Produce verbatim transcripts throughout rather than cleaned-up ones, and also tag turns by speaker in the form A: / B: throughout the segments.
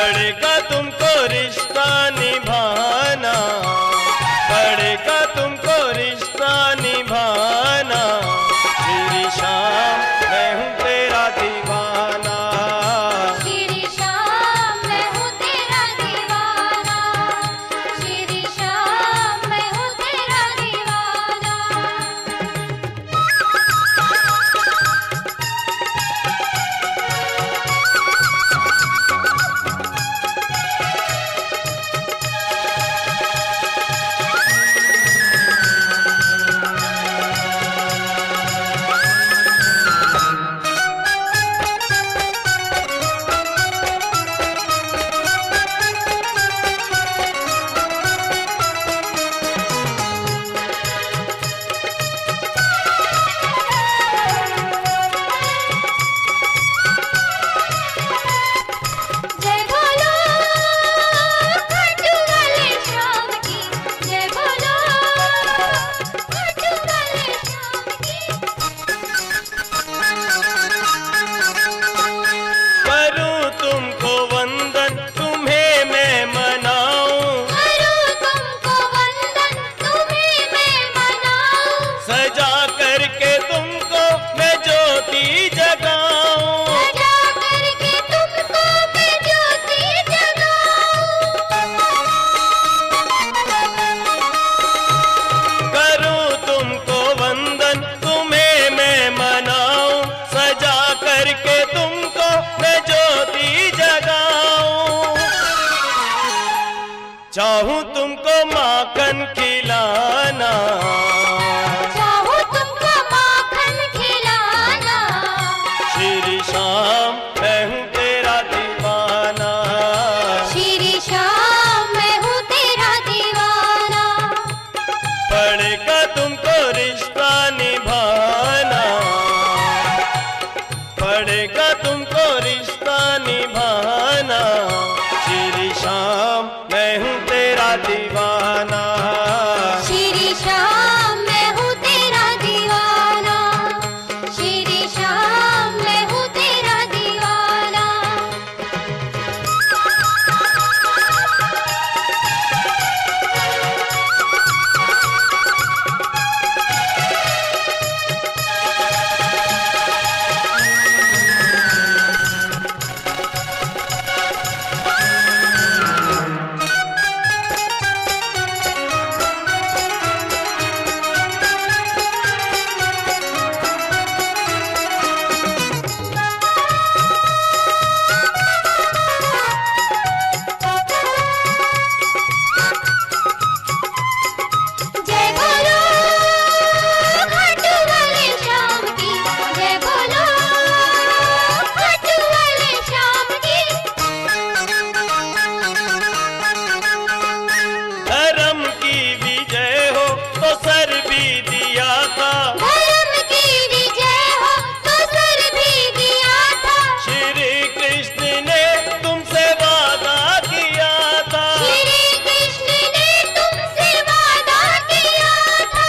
A: पड़ेगा तुमको रिश्ता निभाना, पड़ेगा तुमको रिश्ता निभाना। श्री श्याम मैं हूँ तेरा दीवाना,
B: श्री श्याम मैं हूँ तेरा दीवाना, श्री श्याम मैं हूँ तेरा दीवाना। जय बोलो खाटू वाले श्याम की, जय बोलो खाटू वाले श्याम की।
A: करूँ तुमको वंदन तुम्हें मैं मनाऊं,
B: करूँ तुमको वंदन तुम्हें मैं मनाऊं,
A: सजा करके तुमको मैं ज्योति जगाऊं।
B: सजा करके तुमको मैं ज्योति जगाऊं।
A: करूँ तुमको वंदन तुम्हें मैं मनाऊं, सजा करके तुमको मैं ज्योति जगाऊं। चाहूं तुमको माखन खिलाना,
B: चाहो तुमको माखन खिलाना,
A: श्री श्याम मैं हूँ तेरा दीवाना,
B: श्री श्याम मैं हूँ तेरा दीवाना।
A: पड़ेगा तुमको रिश्ता निभाना, पड़ेगा तुमको रिश्ता निभाना। श्री श्याम मैं हूँ तेरा दीवाना,
B: श्री श्याम मैं हूँ तेरा दीवाना, श्री श्याम मैं हूँ तेरा दीवाना। जय बोलो खाटू वाले श्याम की, जय बोलो खाटू वाले श्याम की।
A: धर्म की विजय हो तो सर भी दिया था,
B: धर्म की विजय हो तो सर भी दिया था,
A: श्री कृष्ण ने तुमसे वादा किया था।
B: श्री कृष्ण ने तुमसे वादा किया था।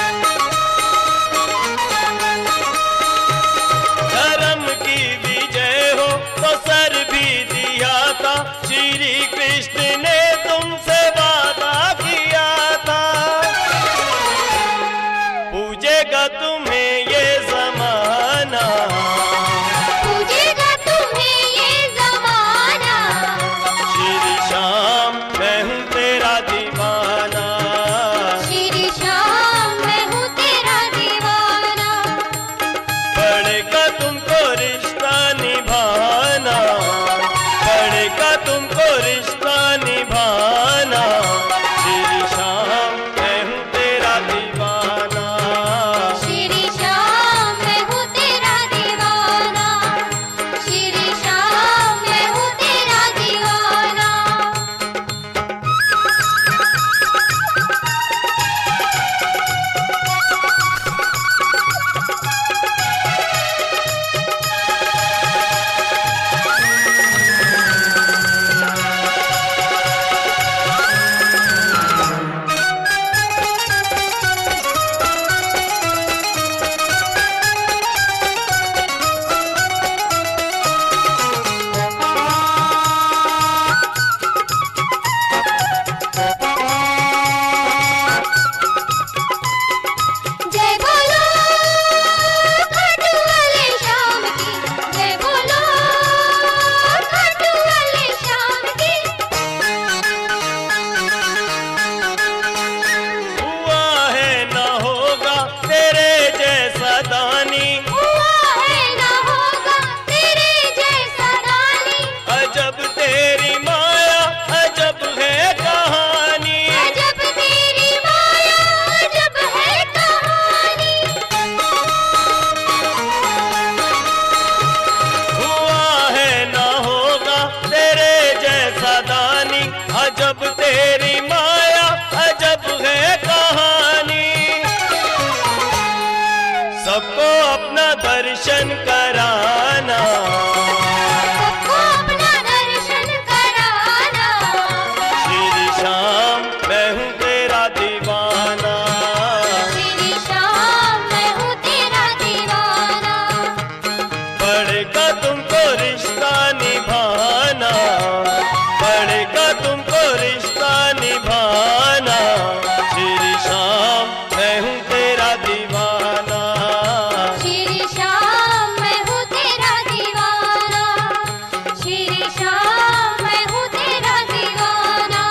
A: धर्म की विजय हो तो सर भी दिया था, श्री कृष्ण ने तुमसे वादा किया था। पूजेगा तुम्हें ये जमाना,
B: पूजेगा तुम्हें ये जमाना,
A: श्री श्याम मैं हूँ तेरा दीवाना,
B: श्री श्याम मैं हूँ तेरा दीवाना।
A: पड़ेगा तुमको रिश्ता निभाना, पड़ेगा तुमको रिश्ता निभाना। श्री श्याम मैं हूँ तेरा दीवाना,
B: श्री श्याम मैं हूँ तेरा दीवाना, श्री श्याम मैं हूँ तेरा दीवाना।
A: तेरी माया अजब है कहानी,
B: अजब तेरी माया अजब है कहानी।
A: हुआ है ना होगा तेरे जैसा दानी, अजब तेरी माया अजब है कहानी। सबको अपना दर्शन कराना,
B: सबको अपना दर्शन कराना।
A: श्री श्याम मैं हूँ तेरा दीवाना,
B: श्री श्याम मैं हूँ तेरा दीवाना।
A: पड़ेगा तुमको रिश्ता निभाना, पड़ेगा तुमको रिश्ता निभाना। श्री श्याम मैं हूँ तेरा दीवाना,
B: श्री श्याम मैं हूँ तेरा दीवाना। श्री श्याम मैं हूँ तेरा दीवाना।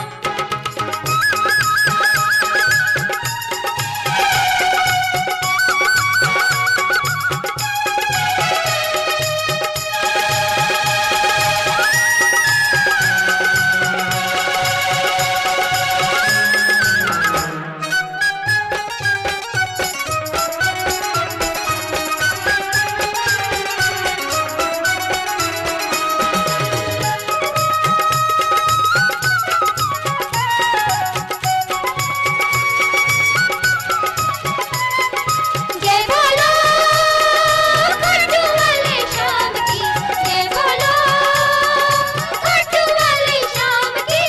B: जय बोलो खट्टू वाले श्याम की, जय बोलो खट्टू वाले श्याम की।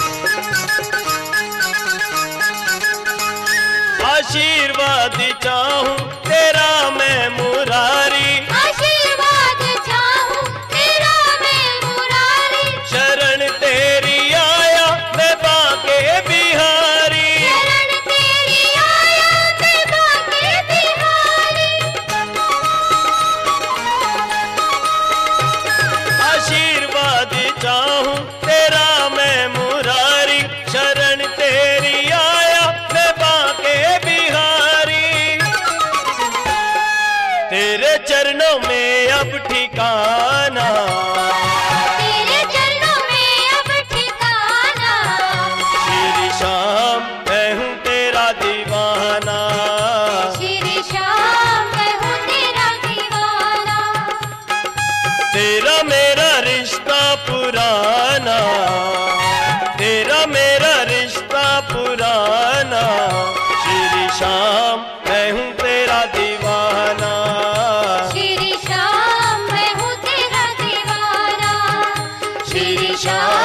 A: आशीर्वाद चाहूं तेरा मैं मुरारी,
B: आशीर्वाद चाहूं तेरा मैं मुरारी।
A: शरण तेरी आया मैं बाके बिहारी।
B: शरण तेरी आया मैं बाके बिहारी।
A: आशीर्वाद चाहूं तेरा मैं मुरारी, शरण तेरी आया मैं बाके बिहारी। तेरे चरणों में अब ठिकाना,
B: तेरे चरणों में अब ठिकाना।
A: श्री श्याम मैं हूँ तेरा दीवाना,
B: श्री श्याम मैं हूँ तेरा दीवाना।
A: तेरा मेरा रिश्ता पुराना, तेरा मेरा रिश्ता पुराना। श्री श्याम मैं हूँ तेरा दीवाना,
B: श्री श्याम मैं हूँ तेरा दीवाना।
A: श्री श्याम